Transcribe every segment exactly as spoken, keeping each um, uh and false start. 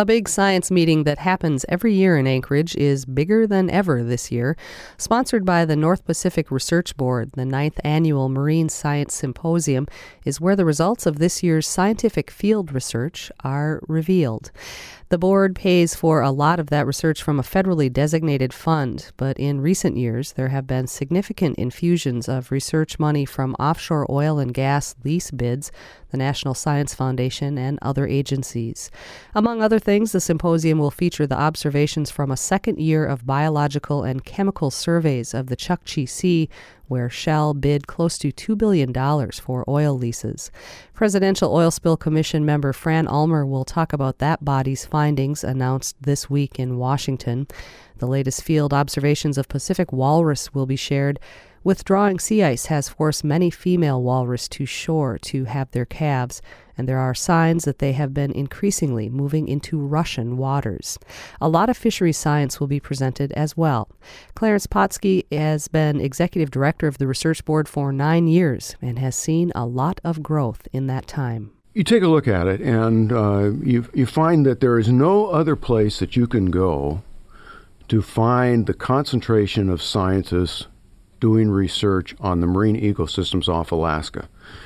A big science meeting that happens every year in Anchorage is bigger than ever this year. Sponsored by the North Pacific Research Board, the ninth Annual Marine Science Symposium is where the results of this year's scientific field research are revealed. The board pays for a lot of that research from a federally designated fund, but in recent years there have been significant infusions of research money from offshore oil and gas lease bids, the National Science Foundation, and other agencies. Among other things, the symposium will feature the observations from a second year of biological and chemical surveys of the Chukchi Sea, where Shell bid close to two billion dollars for oil leases. Presidential Oil Spill Commission member Fran Ulmer will talk about that body's findings announced this week in Washington. The latest field observations of Pacific walrus will be shared. Withdrawing sea ice has forced many female walrus to shore to have their calves, and there are signs that they have been increasingly moving into Russian waters. A lot of fisheries science will be presented as well. Clarence Potsky has been executive director of the research board for nine years and has seen a lot of growth in that time. You take a look at it, and uh, you, you find that there is no other place that you can go to find the concentration of scientists doing research on the marine ecosystems off Alaska.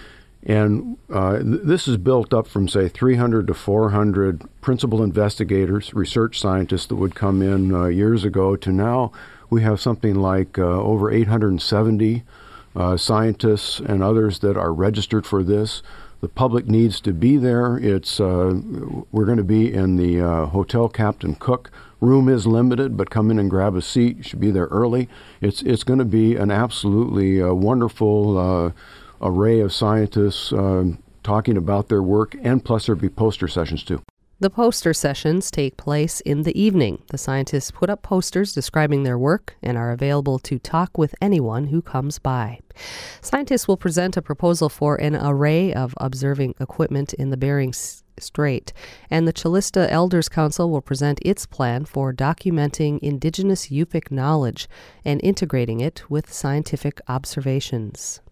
And uh, th- this is built up from, say, three hundred to four hundred principal investigators, research scientists that would come in uh, years ago, to now we have something like uh, over eight hundred seventy uh, scientists and others that are registered for this. The public needs to be there. It's uh, we're going to be in the uh, Hotel Captain Cook. Room is limited, but come in and grab a seat. You should be there early. It's it's going to be an absolutely uh, wonderful uh, array of scientists uh, talking about their work, and plus there'll be poster sessions too. The poster sessions take place in the evening. The scientists put up posters describing their work and are available to talk with anyone who comes by. Scientists will present a proposal for an array of observing equipment in the Bering Strait, and the Chilista Elders Council will present its plan for documenting indigenous Yupik knowledge and integrating it with scientific observations.